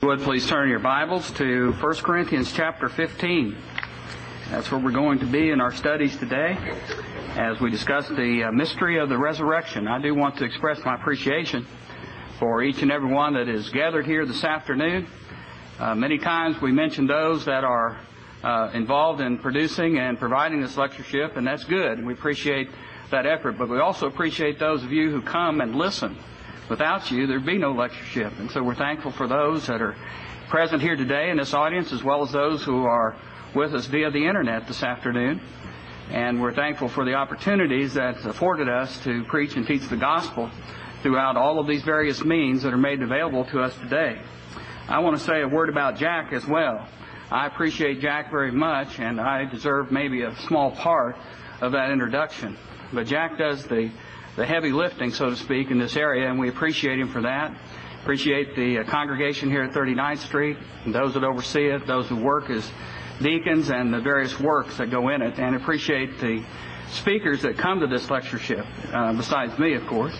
would, please turn your Bibles to 1 Corinthians chapter 15. That's where we're going to be in our studies today as we discuss the mystery of the resurrection. I do want to express my appreciation for each and every one that is gathered here this afternoon. Many times we mention those that are involved in producing and providing this lectureship, and that's good, and we appreciate that effort. But we also appreciate those of you who come and listen. Without you, there'd be no lectureship. And so we're thankful for those that are present here today in this audience, as well as those who are with us via the Internet this afternoon. And we're thankful for the opportunities that's afforded us to preach and teach the gospel throughout all of these various means that are made available to us today. I want to say a word about Jack as well. I appreciate Jack very much, and I deserve maybe a small part of that introduction. But Jack does the heavy lifting, so to speak, in this area, and we appreciate him for that. Appreciate the congregation here at 39th Street, and those that oversee it, those who work as deacons, and the various works that go in it, and appreciate the speakers that come to this lectureship, besides me, of course,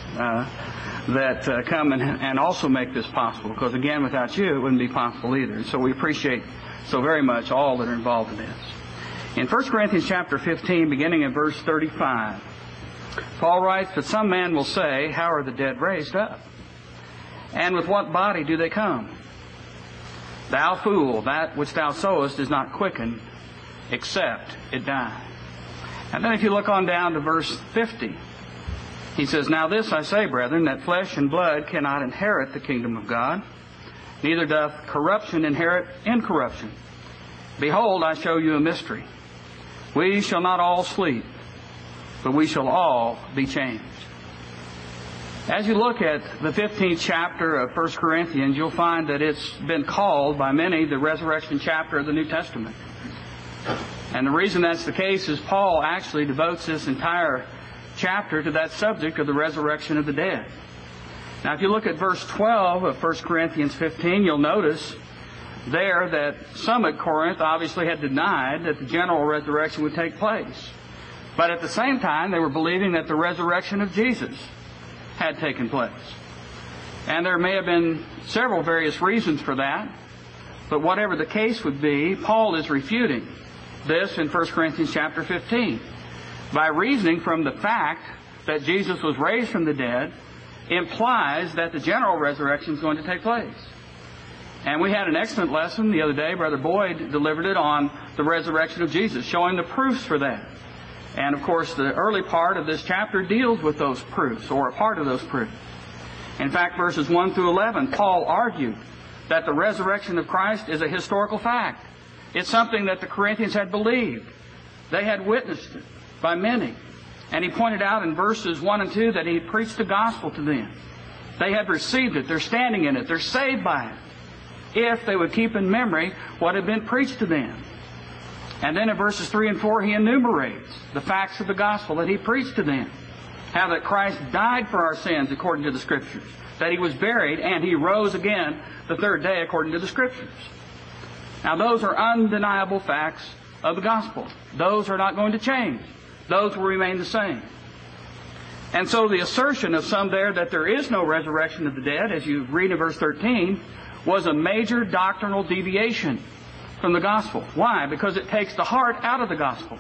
that come and also make this possible, because, again, without you, it wouldn't be possible either. So we appreciate so very much all that are involved in this. In 1 Corinthians chapter 15, beginning in verse 35, Paul writes, "But some man will say, how are the dead raised up? And with what body do they come? Thou fool, that which thou sowest is not quickened, except it die." And then if you look on down to verse 50, he says, "Now this I say, brethren, that flesh and blood cannot inherit the kingdom of God, neither doth corruption inherit incorruption. Behold, I show you a mystery. We shall not all sleep, but we shall all be changed." As you look at the 15th chapter of 1 Corinthians, you'll find that it's been called by many the resurrection chapter of the New Testament. And the reason that's the case is Paul actually devotes this entire chapter to that subject of the resurrection of the dead. Now, if you look at verse 12 of 1 Corinthians 15, you'll notice there that some at Corinth obviously had denied that the general resurrection would take place. But at the same time, they were believing that the resurrection of Jesus had taken place. And there may have been several various reasons for that. But whatever the case would be, Paul is refuting this in 1 Corinthians chapter 15 by reasoning from the fact that Jesus was raised from the dead implies that the general resurrection is going to take place. And we had an excellent lesson the other day. Brother Boyd delivered it on the resurrection of Jesus, showing the proofs for that. And, of course, the early part of this chapter deals with those proofs, or a part of those proofs. In fact, verses 1 through 11, Paul argued that the resurrection of Christ is a historical fact. It's something that the Corinthians had believed. They had witnessed it by many. And he pointed out in verses 1 and 2 that he preached the gospel to them. They had received it. They're standing in it. They're saved by it, if they would keep in memory what had been preached to them. And then in verses 3 and 4, he enumerates the facts of the gospel that he preached to them. How that Christ died for our sins according to the Scriptures. That he was buried and he rose again the third day according to the Scriptures. Now those are undeniable facts of the gospel. Those are not going to change. Those will remain the same. And so the assertion of some there that there is no resurrection of the dead, as you read in verse 13, was a major doctrinal deviation from the gospel. Why? Because it takes the heart out of the gospel.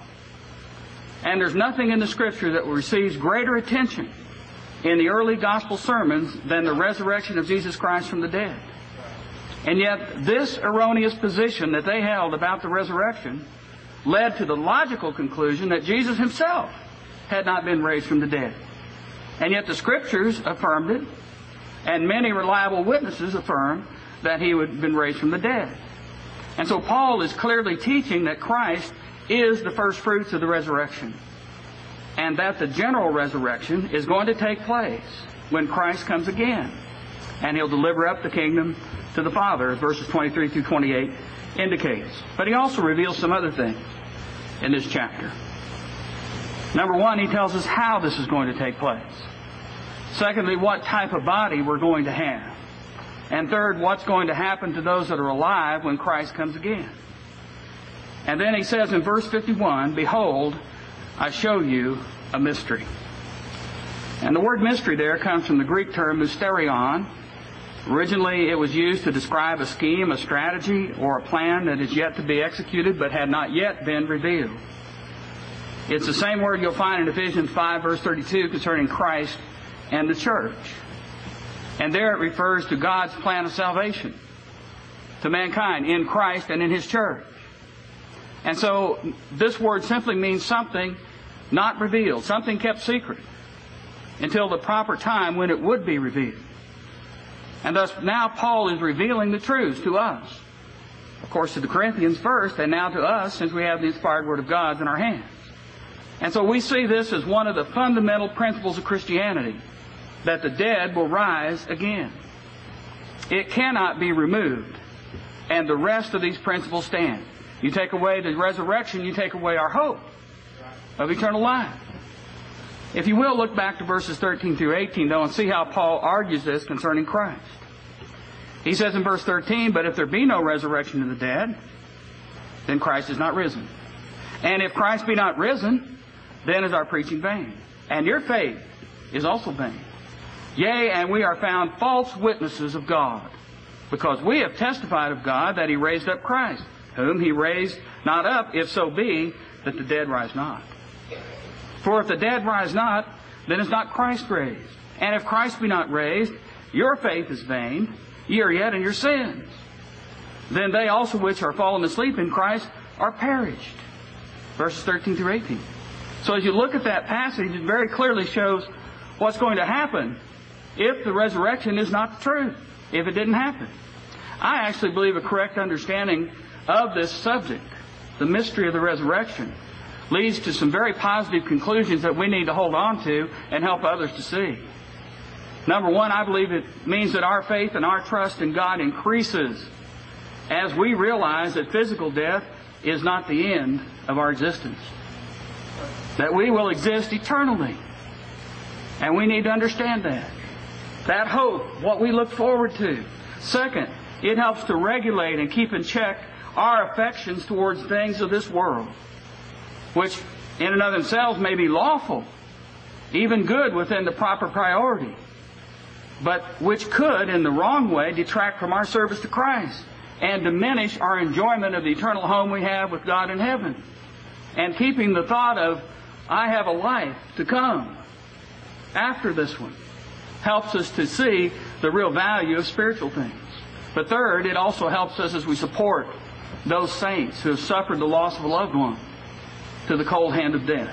And there's nothing in the Scripture that receives greater attention in the early gospel sermons than the resurrection of Jesus Christ from the dead. And yet this erroneous position that they held about the resurrection led to the logical conclusion that Jesus himself had not been raised from the dead. And yet the Scriptures affirmed it, and many reliable witnesses affirmed that he had been raised from the dead. And so Paul is clearly teaching that Christ is the first fruits of the resurrection, and that the general resurrection is going to take place when Christ comes again, and he'll deliver up the kingdom to the Father, as verses 23 through 28 indicates. But he also reveals some other things in this chapter. Number one, he tells us how this is going to take place. Secondly, what type of body we're going to have. And third, what's going to happen to those that are alive when Christ comes again. And then he says in verse 51, "Behold, I show you a mystery." And the word mystery there comes from the Greek term mysterion, Originally, it was used to describe a scheme, a strategy, or a plan that is yet to be executed but had not yet been revealed. It's the same word you'll find in Ephesians 5, verse 32, concerning Christ and the church. And there it refers to God's plan of salvation to mankind in Christ and in His church. And so this word simply means something not revealed, something kept secret until the proper time when it would be revealed. And thus now Paul is revealing the truths to us. Of course to the Corinthians first, and now to us, since we have the inspired Word of God in our hands. And so we see this as one of the fundamental principles of Christianity, that the dead will rise again. It cannot be removed, and the rest of these principles stand. You take away the resurrection, you take away our hope of eternal life. If you will, look back to verses 13 through 18, though, and see how Paul argues this concerning Christ. He says in verse 13, "But if there be no resurrection of the dead, then Christ is not risen. And if Christ be not risen, then is our preaching vain. And your faith is also vain. Yea, and we are found false witnesses of God, because we have testified of God that He raised up Christ, whom He raised not up, if so be that the dead rise not. For if the dead rise not, then is not Christ raised. And if Christ be not raised, your faith is vain, ye are yet in your sins. Then they also which are fallen asleep in Christ are perished." Verses 13 through 18. So as you look at that passage, it very clearly shows what's going to happen if the resurrection is not the truth, if it didn't happen. I actually believe a correct understanding of this subject, the mystery of the resurrection, leads to some very positive conclusions that we need to hold on to and help others to see. Number one, I believe it means that our faith and our trust in God increases as we realize that physical death is not the end of our existence. That we will exist eternally. And we need to understand that. That hope, what we look forward to. Second, it helps to regulate and keep in check our affections towards things of this world, which in and of themselves may be lawful, even good within the proper priority, but which could, in the wrong way, detract from our service to Christ and diminish our enjoyment of the eternal home we have with God in heaven. And keeping the thought of, I have a life to come after this one, helps us to see the real value of spiritual things. But third, it also helps us as we support those saints who have suffered the loss of a loved one to the cold hand of death.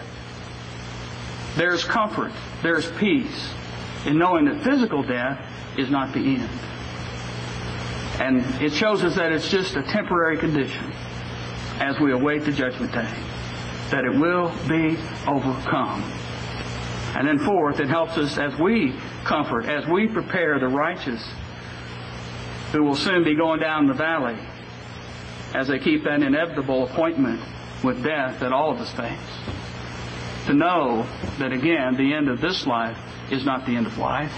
There's comfort, there's peace in knowing that physical death is not the end. And it shows us that it's just a temporary condition as we await the judgment day, that it will be overcome. And then fourth, it helps us as we comfort, as we prepare the righteous who will soon be going down the valley as they keep that inevitable appointment with death that all of us face. To know that, again, the end of this life is not the end of life,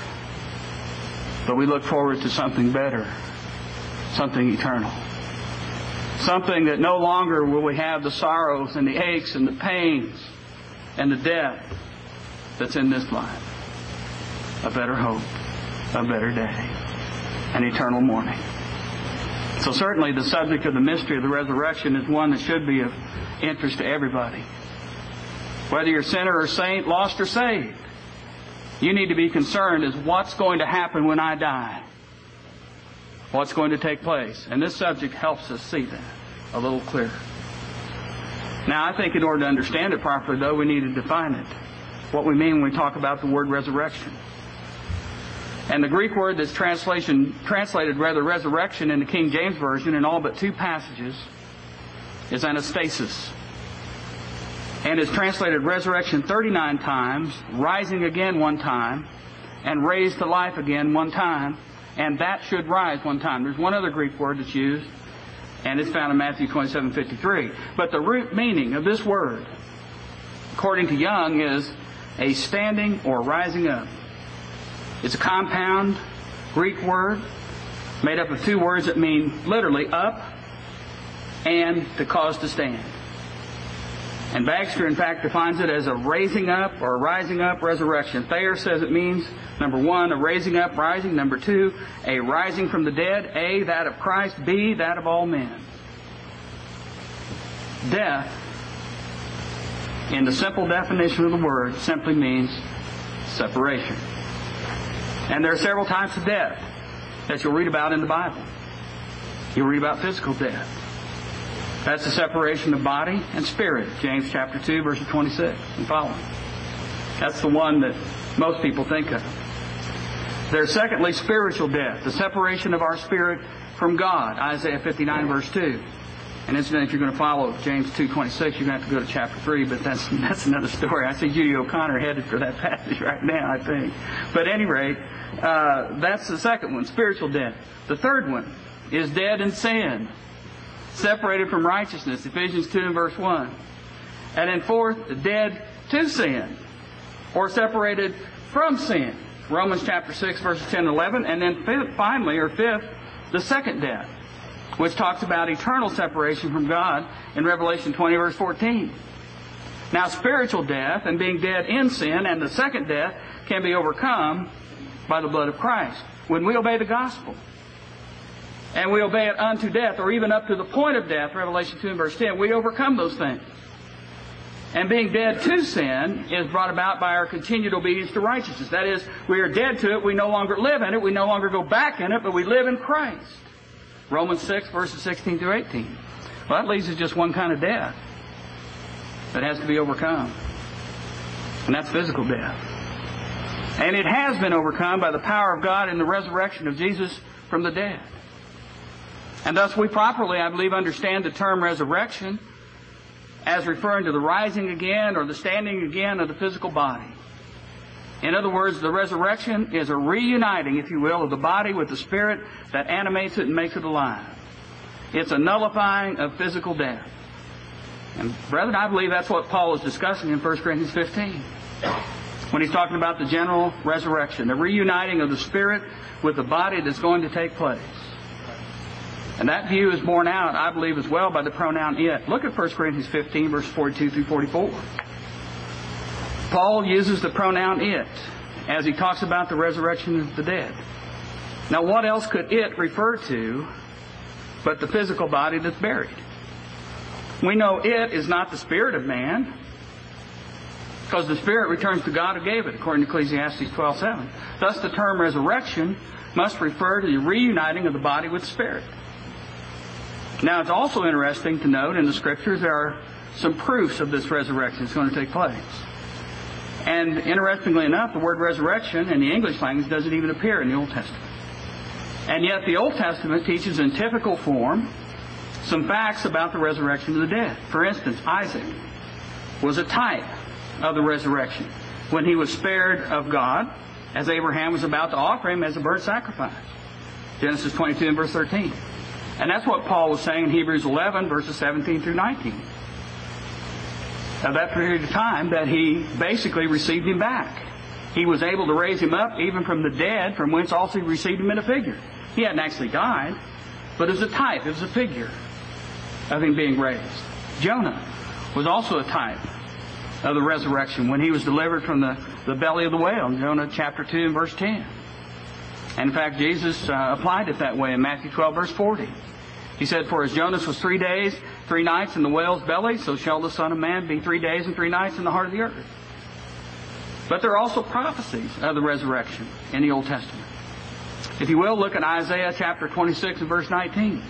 but we look forward to something better, something eternal. Something that no longer will we have the sorrows and the aches and the pains and the death that's in this life. A better hope, a better day, an eternal morning. So certainly the subject of the mystery of the resurrection is one that should be of interest to everybody. Whether you're sinner or saint, lost or saved, you need to be concerned as what's going to happen when I die. What's going to take place. And this subject helps us see that a little clearer. Now, I think in order to understand it properly, though, we need to define it. What we mean when we talk about the word resurrection. And the Greek word that's translated resurrection in the King James Version in all but two passages is anastasis. And is translated resurrection 39 times, rising again one time, and raised to life again one time, and that should rise one time. There's one other Greek word that's used, and it's found in Matthew 27:53. But the root meaning of this word, according to Young, is a standing or rising up. It's a compound Greek word made up of two words that mean literally up and to cause to stand. And Bagster, in fact, defines it as a raising up or rising up resurrection. Thayer says it means, number one, a raising up, rising. Number two, a rising from the dead. A, that of Christ. B, that of all men. Death, in the simple definition of the word, simply means separation. And there are several types of death that you'll read about in the Bible. You'll read about physical death. That's the separation of body and spirit. James chapter 2, verses 26 and following. That's the one that most people think of. There's secondly spiritual death, the separation of our spirit from God. Isaiah 59, verse 2. And incidentally, if you're going to follow James 2:26, you're going to have to go to chapter 3, but that's another story. I see Judy O'Connor headed for that passage right now, I think. But at any rate, that's the second one, spiritual death. The third one is dead in sin, separated from righteousness, Ephesians 2 and verse 1. And then fourth, dead to sin, or separated from sin, Romans chapter 6, verses 10 and 11. And then fifth, the second death, which talks about eternal separation from God in Revelation 20, verse 14. Now, spiritual death and being dead in sin and the second death can be overcome by the blood of Christ. When we obey the gospel, and we obey it unto death, or even up to the point of death, Revelation 2 and verse 10, we overcome those things. And being dead to sin is brought about by our continued obedience to righteousness. That is, we are dead to it, we no longer live in it, we no longer go back in it, but we live in Christ. Romans 6, verses 16 through 18. Well, that leaves us just one kind of death that has to be overcome. And that's physical death. And it has been overcome by the power of God in the resurrection of Jesus from the dead. And thus we properly, I believe, understand the term resurrection as referring to the rising again or the standing again of the physical body. In other words, the resurrection is a reuniting, if you will, of the body with the spirit that animates it and makes it alive. It's a nullifying of physical death. And brethren, I believe that's what Paul is discussing in 1 Corinthians 15. When he's talking about the general resurrection, the reuniting of the spirit with the body that's going to take place. And that view is borne out, I believe, as well by the pronoun it. Look at 1 Corinthians 15, verse 42 through 44. Paul uses the pronoun it as he talks about the resurrection of the dead. Now, what else could it refer to but the physical body that's buried? We know it is not the spirit of man, because the spirit returns to God who gave it, according to Ecclesiastes 12:7. Thus, the term resurrection must refer to the reuniting of the body with the spirit. Now, it's also interesting to note in the Scriptures there are some proofs of this resurrection that's going to take place. And interestingly enough, the word resurrection in the English language doesn't even appear in the Old Testament. And yet the Old Testament teaches in typical form some facts about the resurrection of the dead. For instance, Isaac was a type of the resurrection when he was spared of God as Abraham was about to offer him as a burnt sacrifice. Genesis 22 and verse 13. And that's what Paul was saying in Hebrews 11, verses 17 through 19. Of that period of time that he basically received him back. He was able to raise him up even from the dead, from whence also he received him in a figure. He hadn't actually died, but it was a type, it was a figure of him being raised. Jonah was also a type of the resurrection when he was delivered from the belly of the whale in Jonah chapter 2 and verse 10. And in fact, Jesus applied it that way in Matthew 12, verse 40. He said, "For as Jonas was 3 days, 3 nights in the whale's belly, so shall the Son of Man be 3 days and 3 nights in the heart of the earth." But there are also prophecies of the resurrection in the Old Testament. If you will, look at Isaiah chapter 26 and verse 19.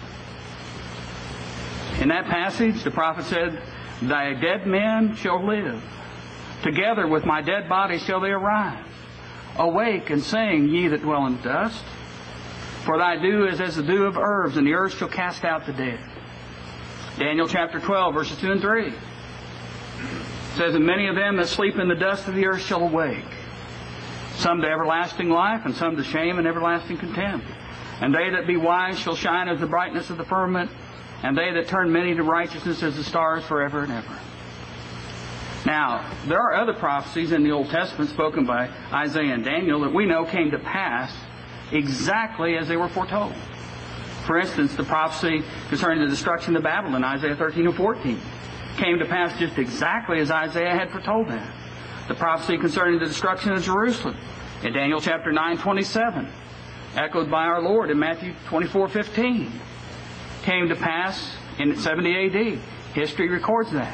In that passage, the prophet said, "Thy dead men shall live. Together with my dead body shall they arise. Awake and sing, ye that dwell in dust. For thy dew is as the dew of herbs, and the earth shall cast out the dead." Daniel chapter 12, verses 2 and 3. It says, "And many of them that sleep in the dust of the earth shall awake. Some to everlasting life, and some to shame and everlasting contempt. And they that be wise shall shine as the brightness of the firmament, and they that turn many to righteousness as the stars forever and ever." Now, there are other prophecies in the Old Testament spoken by Isaiah and Daniel that we know came to pass exactly as they were foretold. For instance, the prophecy concerning the destruction of Babylon, Isaiah 13 and 14, came to pass just exactly as Isaiah had foretold them. The prophecy concerning the destruction of Jerusalem in Daniel chapter 9:27, echoed by our Lord in Matthew 24:15, came to pass in 70 A.D. History records that.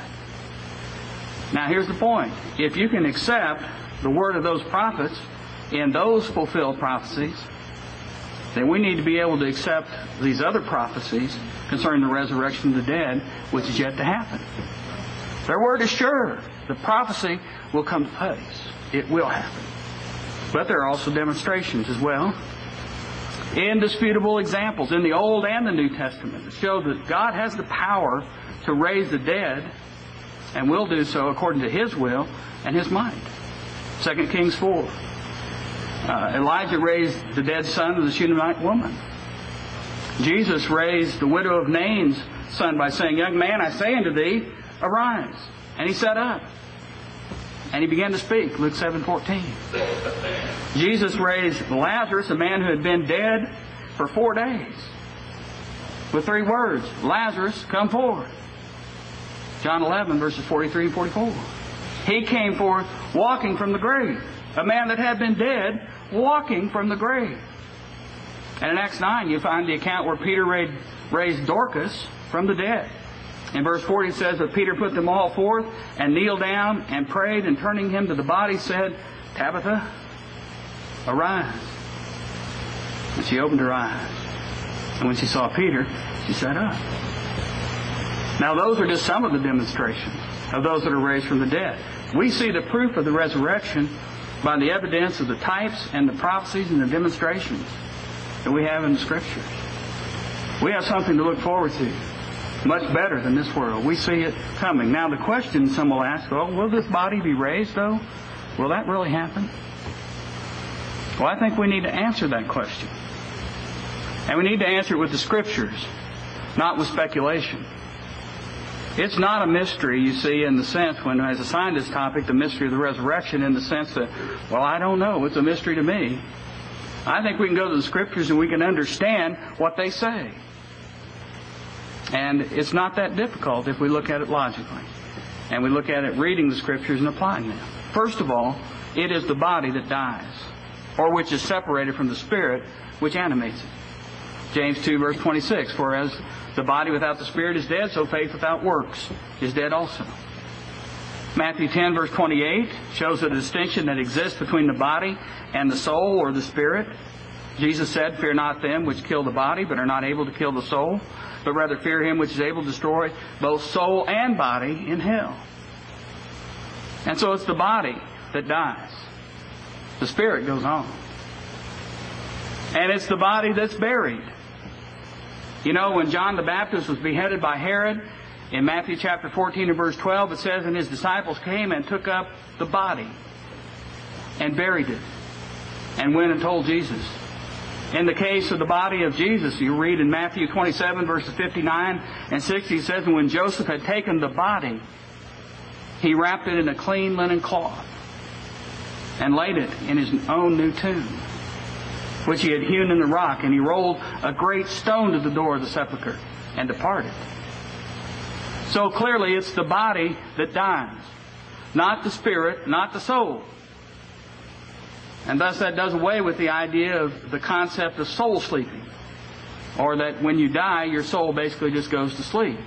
Now here's the point. If you can accept the word of those prophets in those fulfilled prophecies, then we need to be able to accept these other prophecies concerning the resurrection of the dead, which is yet to happen. Their word is sure. The prophecy will come to pass. It will happen. But there are also demonstrations as well. Indisputable examples in the Old and the New Testament that show that God has the power to raise the dead and will do so according to His will and His might. 2 Kings 4. Elijah raised the dead son of the Shunammite woman. Jesus raised the widow of Nain's son by saying, "Young man, I say unto thee, arise." And he sat up. And he began to speak. Luke 7:14. Jesus raised Lazarus, a man who had been dead for 4 days, with 3 words: "Lazarus, come forth." John 11, verses 43 and 44. He came forth walking from the grave. A man that had been dead, walking from the grave. And in Acts 9, you find the account where Peter raised Dorcas from the dead. In verse 40 it says that Peter put them all forth and kneeled down and prayed, and turning him to the body said, "Tabitha, arise." And she opened her eyes. And when she saw Peter, she sat up. Now those are just some of the demonstrations of those that are raised from the dead. We see the proof of the resurrection by the evidence of the types and the prophecies and the demonstrations that we have in the Scriptures. We have something to look forward to. Much better than this world. We see it coming. Now the question some will ask, well, will this body be raised though? Will that really happen? Well, I think we need to answer that question. And we need to answer it with the Scriptures, not with speculation. It's not a mystery, you see, in the sense, when I assigned this topic, the mystery of the resurrection, in the sense that, well, I don't know, it's a mystery to me. I think we can go to the Scriptures and we can understand what they say. And it's not that difficult if we look at it logically. And we look at it reading the Scriptures and applying them. First of all, it is the body that dies, or which is separated from the Spirit, which animates it. James 2, verse 26, "For as the body without the Spirit is dead, so faith without works is dead also." Matthew 10, verse 28 shows the distinction that exists between the body and the soul, or the spirit. Jesus said, "Fear not them which kill the body, but are not able to kill the soul, but rather fear Him which is able to destroy both soul and body in hell." And so it's the body that dies. The spirit goes on. And it's the body that's buried. You know, when John the Baptist was beheaded by Herod, in Matthew chapter 14 and verse 12, it says, "And His disciples came and took up the body and buried it, and went and told Jesus." In the case of the body of Jesus, you read in Matthew 27, verses 59 and 60, it says, "And when Joseph had taken the body, he wrapped it in a clean linen cloth and laid it in his own new tomb, which he had hewn in the rock. And he rolled a great stone to the door of the sepulchre and departed." So clearly it's the body that dies, not the spirit, not the soul. And thus that does away with the idea of the concept of soul sleeping, or that when you die, your soul basically just goes to sleep,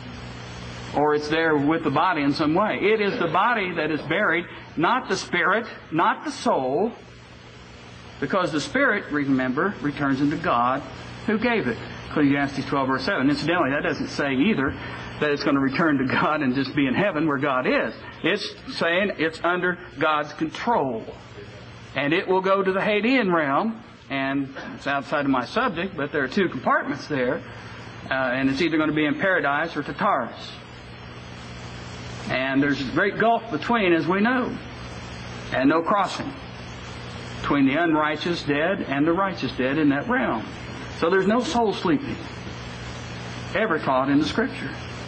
or it's there with the body in some way. It is the body that is buried, not the spirit, not the soul, because the spirit, remember, returns into God who gave it. Ecclesiastes 12, verse 7. Incidentally, that doesn't say either that it's going to return to God and just be in heaven where God is. It's saying it's under God's control. And it will go to the Hadean realm, and it's outside of my subject, but there are 2 compartments there, and it's either going to be in paradise or Tartarus. And there's a great gulf between, as we know, and no crossing between the unrighteous dead and the righteous dead in that realm. So there's no soul sleeping ever taught in the Scripture.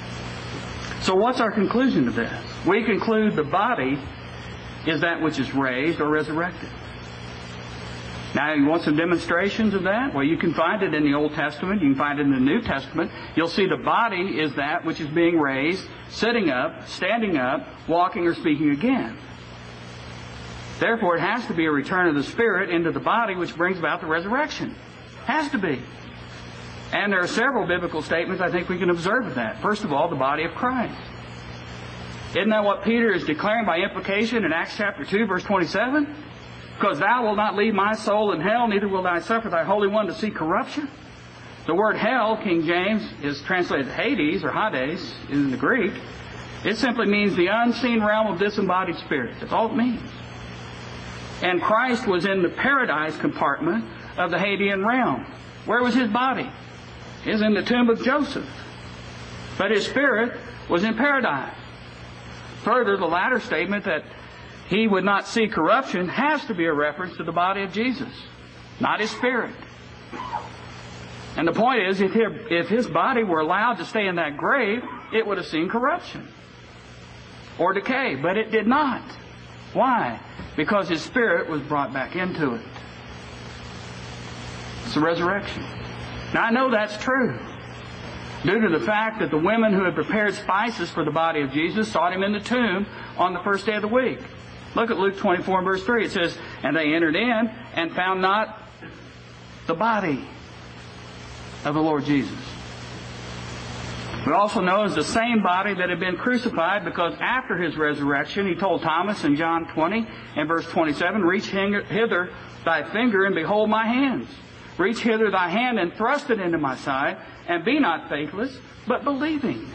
So what's our conclusion to this? We conclude the body is that which is raised or resurrected. Now, you want some demonstrations of that? Well, you can find it in the Old Testament. You can find it in the New Testament. You'll see the body is that which is being raised, sitting up, standing up, walking or speaking again. Therefore, it has to be a return of the Spirit into the body which brings about the resurrection. Has to be. And there are several biblical statements I think we can observe of that. First of all, the body of Christ. Isn't that what Peter is declaring by implication in Acts chapter 2, verse 27? Because thou wilt not leave my soul in hell, neither will I suffer thy Holy One to see corruption. The word hell, King James, is translated Hades or Hades in the Greek. It simply means the unseen realm of disembodied spirits. That's all it means. And Christ was in the paradise compartment of the Hadean realm. Where was His body? He was in the tomb of Joseph. But His spirit was in paradise. Further, the latter statement that He would not see corruption has to be a reference to the body of Jesus, not His spirit. And the point is, if His body were allowed to stay in that grave, it would have seen corruption or decay, but it did not. Why? Because His spirit was brought back into it. It's the resurrection. Now, I know that's true, due to the fact that the women who had prepared spices for the body of Jesus sought Him in the tomb on the first day of the week. Look at Luke 24 and verse 3. It says, and they entered in and found not the body of the Lord Jesus. We also know it's the same body that had been crucified, because after His resurrection, He told Thomas in John 20 and verse 27, reach hither thy finger and behold my hands. Reach hither thy hand and thrust it into my side, and be not faithless, but believing.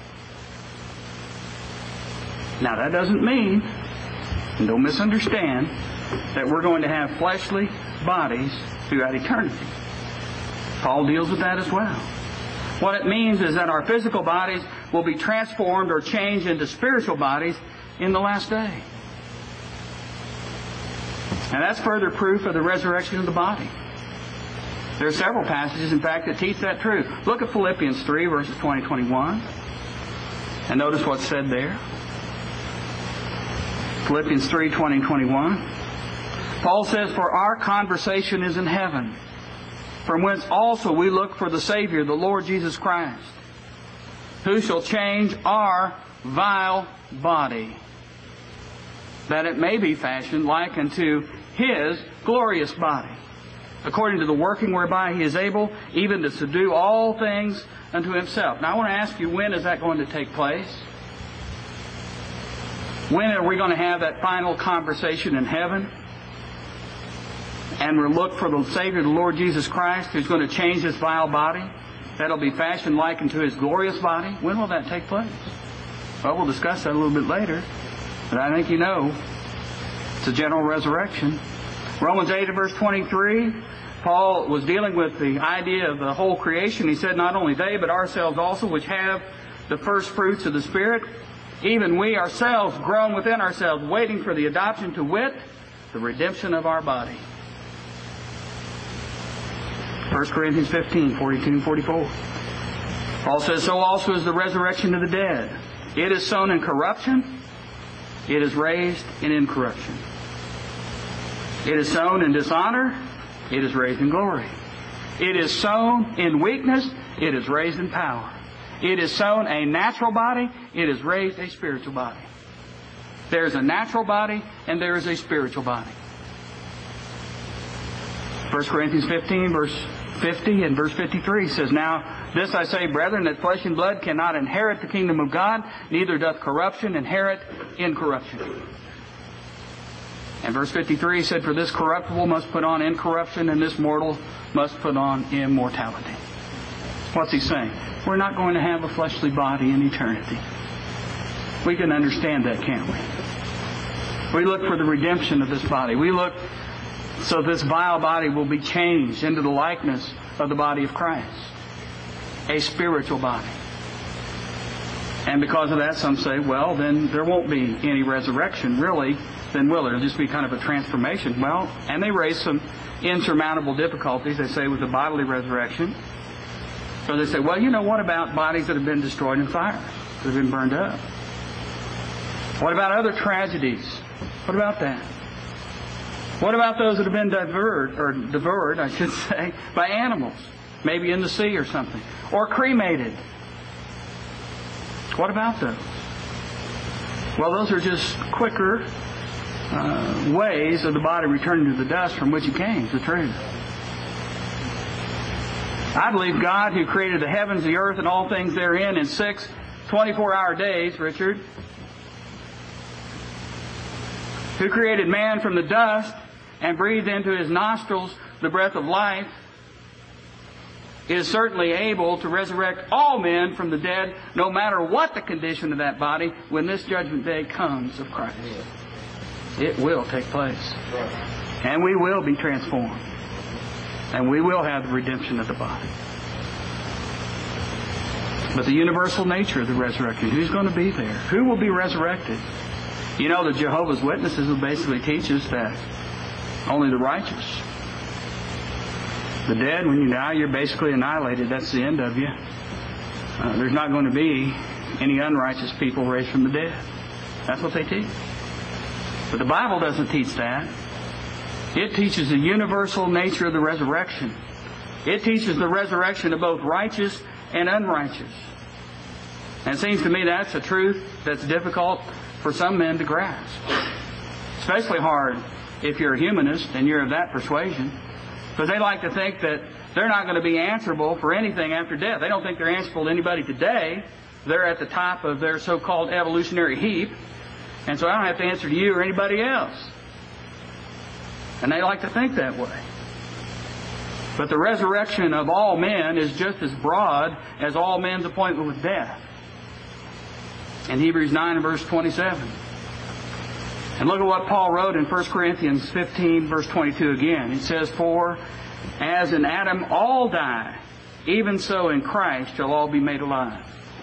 Now, that doesn't mean, and don't misunderstand, that we're going to have fleshly bodies throughout eternity. Paul deals with that as well. What it means is that our physical bodies will be transformed or changed into spiritual bodies in the last day. And that's further proof of the resurrection of the body. There are several passages, in fact, that teach that truth. Look at Philippians 3, verses 20 and 21. And notice what's said there. Philippians 3, 20 and 21. Paul says, for our conversation is in heaven, from whence also we look for the Savior, the Lord Jesus Christ, who shall change our vile body, that it may be fashioned like unto His glorious body, according to the working whereby He is able even to subdue all things unto Himself. Now I want to ask you, when is that going to take place? When are we going to have that final conversation in heaven? And we'll look for the Savior, the Lord Jesus Christ, who's going to change this vile body, that'll be fashioned like unto His glorious body. When will that take place? Well, we'll discuss that a little bit later. But I think you know, it's a general resurrection. Romans 8 and verse 23, Paul was dealing with the idea of the whole creation. He said, not only they, but ourselves also, which have the first fruits of the Spirit, even we ourselves groan within ourselves, waiting for the adoption, to wit, the redemption of our body. 1 Corinthians 15, 42 and 44. Paul says, so also is the resurrection of the dead. It is sown in corruption, it is raised in incorruption. It is sown in dishonor, it is raised in glory. It is sown in weakness, it is raised in power. It is sown a natural body, it is raised a spiritual body. There is a natural body and there is a spiritual body. 1 Corinthians 15, verse 50 and verse 53 says, now this I say, brethren, that flesh and blood cannot inherit the kingdom of God, neither doth corruption inherit incorruption. And verse 53 said, for this corruptible must put on incorruption, and this mortal must put on immortality. What's he saying? We're not going to have a fleshly body in eternity. We can understand that, can't we? We look for the redemption of this body. We look so this vile body will be changed into the likeness of the body of Christ. A spiritual body. And because of that, some say, well, then there won't be any resurrection, really. Then will it? It'll just be kind of a transformation. Well, and they raise some insurmountable difficulties, they say, with the bodily resurrection. So they say, well, you know, what about bodies that have been destroyed in fire, that have been burned up? What about other tragedies? What about that? What about those that have been devoured, I should say, by animals, maybe in the sea or something, or cremated? What about those? Well, those are just quicker ways of the body returning to the dust from which it came, the truth. I believe God, who created the heavens, the earth, and all things therein in 6 24-hour days, Richard, who created man from the dust and breathed into his nostrils the breath of life, is certainly able to resurrect all men from the dead, no matter what the condition of that body, when this judgment day comes of Christ. It will take place. And we will be transformed. And we will have the redemption of the body. But the universal nature of the resurrection, who's going to be there? Who will be resurrected? You know, the Jehovah's Witnesses will basically teach us that only the righteous. The dead, when you die, you're basically annihilated. That's the end of you. There's not going to be any unrighteous people raised from the dead. That's what they teach. But the Bible doesn't teach that. It teaches the universal nature of the resurrection. It teaches the resurrection of both righteous and unrighteous. And it seems to me that's a truth that's difficult for some men to grasp. Especially hard if you're a humanist and you're of that persuasion. Because they like to think that they're not going to be answerable for anything after death. They don't think they're answerable to anybody today. They're at the top of their so-called evolutionary heap. And so I don't have to answer to you or anybody else. And they like to think that way. But the resurrection of all men is just as broad as all men's appointment with death. In Hebrews 9 and verse 27. And look at what Paul wrote in 1 Corinthians 15, verse 22 again. He says, "For as in Adam all die, even so in Christ shall all be made alive."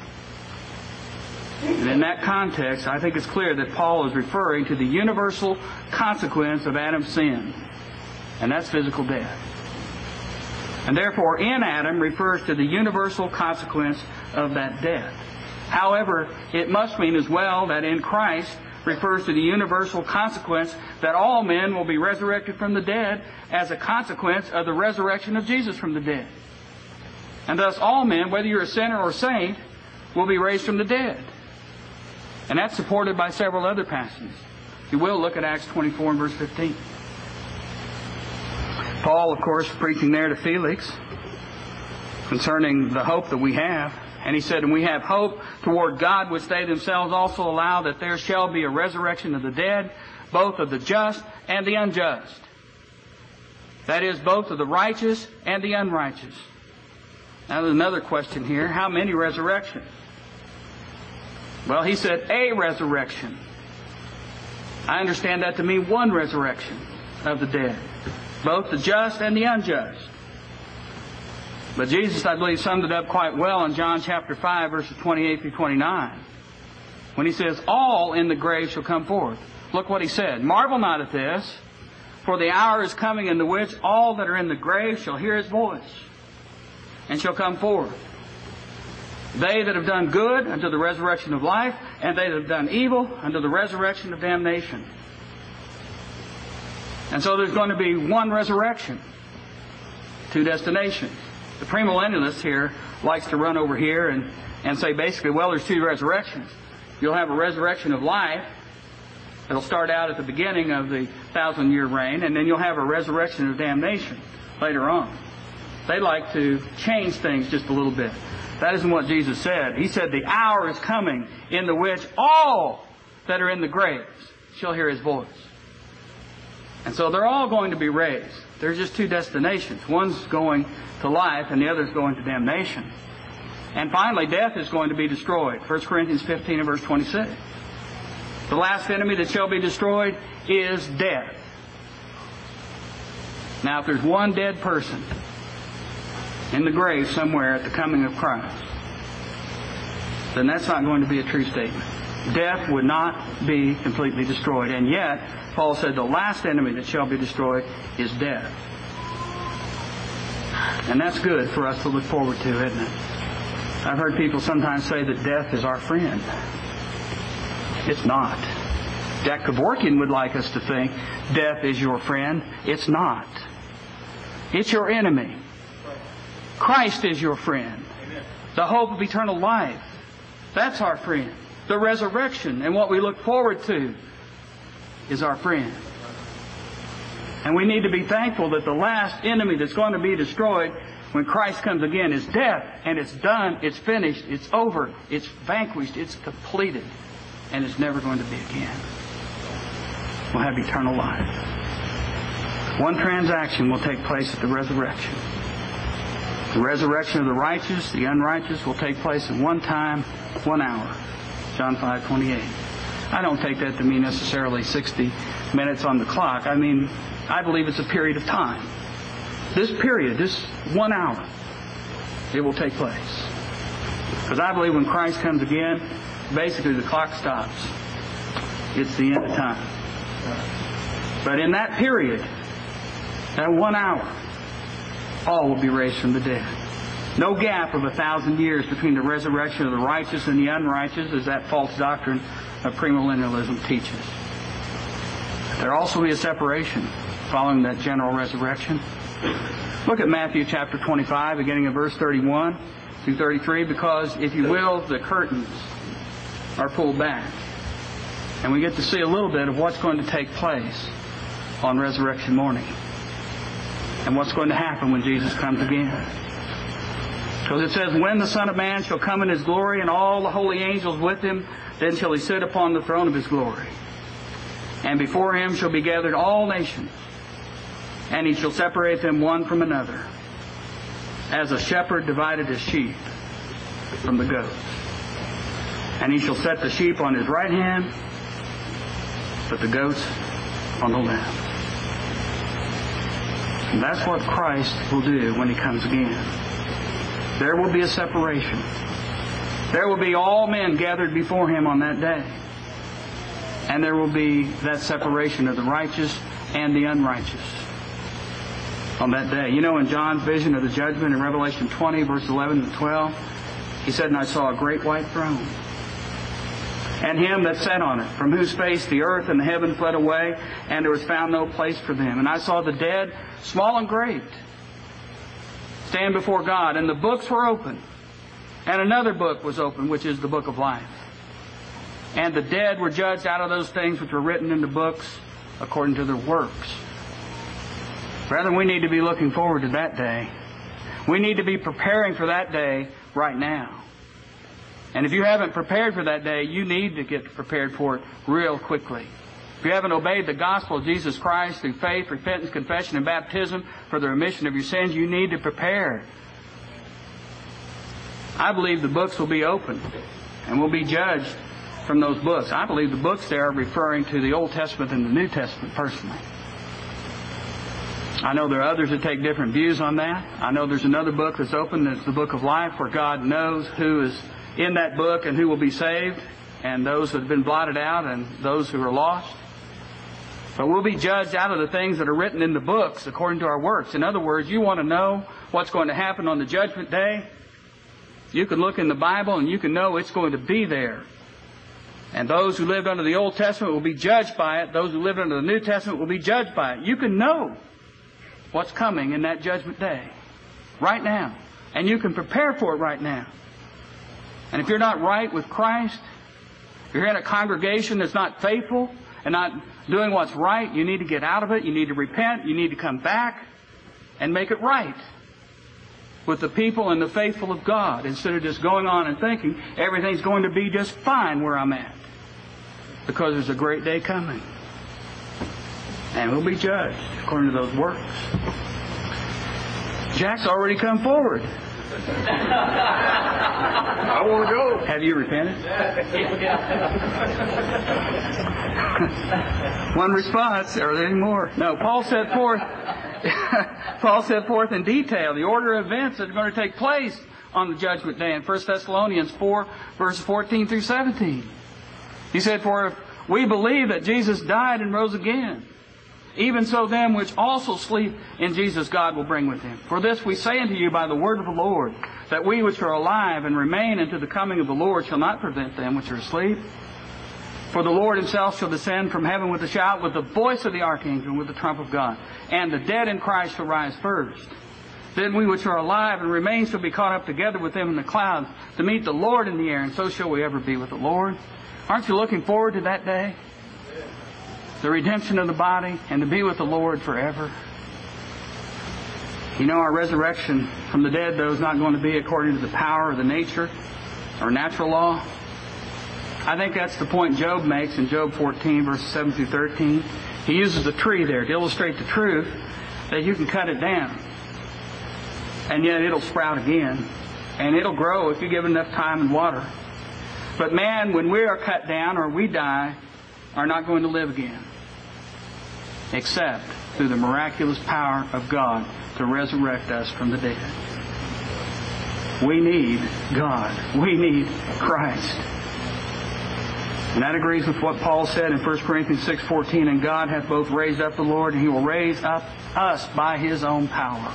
And in that context, I think it's clear that Paul is referring to the universal consequence of Adam's sin. And that's physical death. And therefore, in Adam refers to the universal consequence of that death. However, it must mean as well that in Christ refers to the universal consequence that all men will be resurrected from the dead as a consequence of the resurrection of Jesus from the dead. And thus all men, whether you're a sinner or saint, will be raised from the dead. And that's supported by several other passages. You will look at Acts 24 and verse 15. Paul, of course, preaching there to Felix concerning the hope that we have. And he said, "And we have hope toward God, which they themselves also allow, that there shall be a resurrection of the dead, both of the just and the unjust." That is, both of the righteous and the unrighteous. Now there's another question here. How many resurrections? Well, he said a resurrection. I understand that to mean one resurrection of the dead. Both the just and the unjust. But Jesus, I believe, summed it up quite well in John chapter 5, verses 28 through 29. When he says, "All in the grave shall come forth." Look what he said. "Marvel not at this, for the hour is coming in the which all that are in the grave shall hear His voice, and shall come forth. They that have done good unto the resurrection of life, and they that have done evil unto the resurrection of damnation." And so there's going to be one resurrection, two destinations. The premillennialist here likes to run over here and say basically, well, there's two resurrections. You'll have a resurrection of life. It'll start out at the beginning of the 1,000-year reign, and then you'll have a resurrection of damnation later on. They like to change things just a little bit. That isn't what Jesus said. He said, "The hour is coming in the which all that are in the graves shall hear His voice." And so they're all going to be raised. There's just two destinations. One's going to life and the other's going to damnation. And finally, death is going to be destroyed. 1 Corinthians 15 and verse 26. The last enemy that shall be destroyed is death. Now, if there's one dead person in the grave somewhere at the coming of Christ, then that's not going to be a true statement. Death would not be completely destroyed. And yet, Paul said the last enemy that shall be destroyed is death. And that's good for us to look forward to, isn't it? I've heard people sometimes say that death is our friend. It's not. Jack Kevorkian would like us to think death is your friend. It's not. It's your enemy. Christ is your friend. The hope of eternal life. That's our friend. The resurrection and what we look forward to is our friend. And we need to be thankful that the last enemy that's going to be destroyed when Christ comes again is death. And it's done, it's finished, it's over, it's vanquished, it's completed. And it's never going to be again. We'll have eternal life. One transaction will take place at the resurrection. The resurrection of the righteous, the unrighteous, will take place at one time, 1 hour. John 5:28. I don't take that to mean necessarily 60 minutes on the clock. I mean, I believe it's a period of time. This period, this 1 hour, it will take place. Because I believe when Christ comes again, basically the clock stops. It's the end of time. But in that period, that 1 hour, all will be raised from the dead. No gap of 1,000 years between the resurrection of the righteous and the unrighteous, as that false doctrine of premillennialism teaches. There will also be a separation following that general resurrection. Look at Matthew chapter 25, beginning of verse 31 through 33, because, if you will, the curtains are pulled back. And we get to see a little bit of what's going to take place on resurrection morning. And what's going to happen when Jesus comes again. Because it says, when the Son of Man shall come in His glory and all the holy angels with Him, then shall He sit upon the throne of His glory. And before Him shall be gathered all nations. And He shall separate them one from another, as a shepherd divided his sheep from the goats. And He shall set the sheep on His right hand, but the goats on the left. And that's what Christ will do when He comes again. There will be a separation. There will be all men gathered before Him on that day. And there will be that separation of the righteous and the unrighteous on that day. You know, in John's vision of the judgment in Revelation 20, verse 11 and 12, he said, and I saw a great white throne, and Him that sat on it, from whose face the earth and the heaven fled away, and there was found no place for them. And I saw the dead, small and great, stand before God, and the books were open. And another book was opened, which is the book of life. And the dead were judged out of those things which were written in the books according to their works. Brethren, we need to be looking forward to that day. We need to be preparing for that day right now. And if you haven't prepared for that day, you need to get prepared for it real quickly. If you haven't obeyed the gospel of Jesus Christ through faith, repentance, confession, and baptism for the remission of your sins, you need to prepare. I believe the books will be opened and will be judged from those books. I believe the books there are referring to the Old Testament and the New Testament personally. I know there are others that take different views on that. I know there's another book that's open, that's the book of life, where God knows who is in that book and who will be saved, and those that have been blotted out and those who are lost. But we'll be judged out of the things that are written in the books according to our works. In other words, you want to know what's going to happen on the judgment day? You can look in the Bible and you can know it's going to be there. And those who lived under the Old Testament will be judged by it. Those who lived under the New Testament will be judged by it. You can know what's coming in that judgment day right now. And you can prepare for it right now. And if you're not right with Christ, if you're in a congregation that's not faithful and not doing what's right, you need to get out of it. You need to repent. You need to come back and make it right with the people and the faithful of God, instead of just going on and thinking everything's going to be just fine where I'm at. Because there's a great day coming. And we'll be judged according to those works. Jack's already come forward. I want to go. Have you repented? One response. Are there any more? No. Paul set forth in detail the order of events that are going to take place on the judgment day in 1 Thessalonians 4, verses 14 through 17. He said, for if we believe that Jesus died and rose again, even so them which also sleep in Jesus God will bring with Him. For this we say unto you by the word of the Lord, that we which are alive and remain unto the coming of the Lord shall not prevent them which are asleep. For the Lord himself shall descend from heaven with a shout, with the voice of the archangel, and with the trump of God. And the dead in Christ shall rise first. Then we which are alive and remain shall be caught up together with them in the clouds to meet the Lord in the air, and so shall we ever be with the Lord. Aren't you looking forward to that day? The redemption of the body, and to be with the Lord forever. You know, our resurrection from the dead, though, is not going to be according to the power of the nature or natural law. I think that's the point Job makes in Job 14, verses 7 through 13. He uses the tree there to illustrate the truth that you can cut it down, and yet it'll sprout again, and it'll grow if you give it enough time and water. But man, when we are cut down or we die, are not going to live again, except through the miraculous power of God to resurrect us from the dead. We need God. We need Christ. And that agrees with what Paul said in 1 Corinthians 6:14, and God hath both raised up the Lord, and He will raise up us by His own power.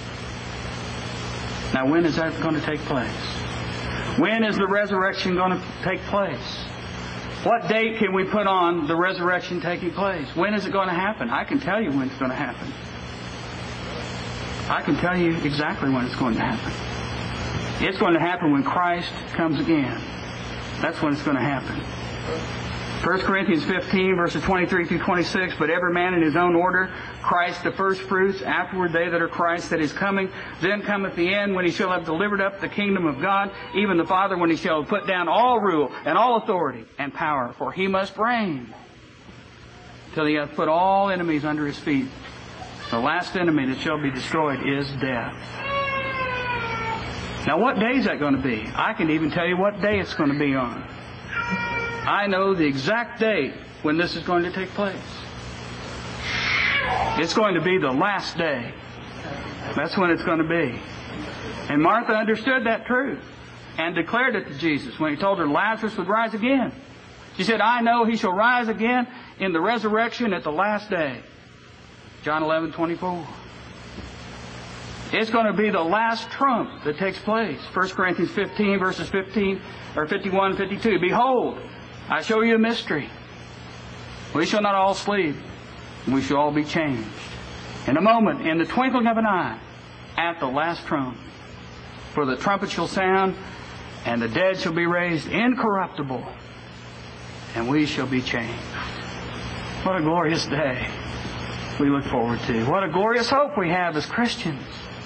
Now, when is that going to take place? When is the resurrection going to take place? What date can we put on the resurrection taking place? When is it going to happen? I can tell you when it's going to happen. I can tell you exactly when it's going to happen. It's going to happen when Christ comes again. That's when it's going to happen. 1 Corinthians 15, verses 23 through 26, but every man in his own order, Christ the firstfruits, afterward they that are Christ that is coming. Then cometh the end, when he shall have delivered up the kingdom of God, even the Father, when he shall have put down all rule and all authority and power. For he must reign till he hath put all enemies under his feet. The last enemy that shall be destroyed is death. Now, what day is that going to be? I can even tell you what day it's going to be on. I know the exact date when this is going to take place. It's going to be the last day. That's when it's going to be. And Martha understood that truth and declared it to Jesus when he told her Lazarus would rise again. She said, I know he shall rise again in the resurrection at the last day. John 11:24. It's going to be the last trump that takes place. 1 Corinthians 15, verses 51 and 52. Behold, I show you a mystery. We shall not all sleep. We shall all be changed. In a moment, in the twinkling of an eye, at the last trump. For the trumpet shall sound, and the dead shall be raised incorruptible, and we shall be changed. What a glorious day we look forward to. What a glorious hope we have as Christians.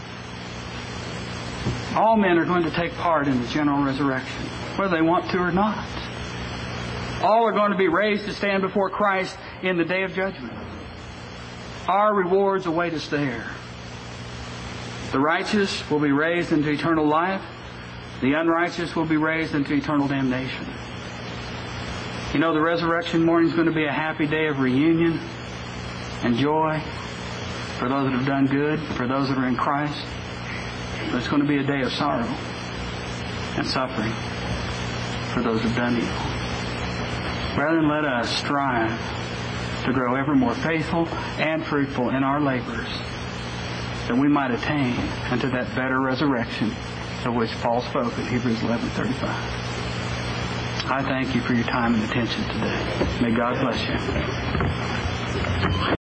All men are going to take part in the general resurrection, whether they want to or not. All are going to be raised to stand before Christ in the day of judgment. Our rewards await us there. The righteous will be raised into eternal life. The unrighteous will be raised into eternal damnation. You know, the resurrection morning is going to be a happy day of reunion and joy for those that have done good, for those that are in Christ. But it's going to be a day of sorrow and suffering for those that have done evil. Rather than let us strive to grow ever more faithful and fruitful in our labors, that we might attain unto that better resurrection of which Paul spoke in Hebrews 11:35. I thank you for your time and attention today. May God bless you.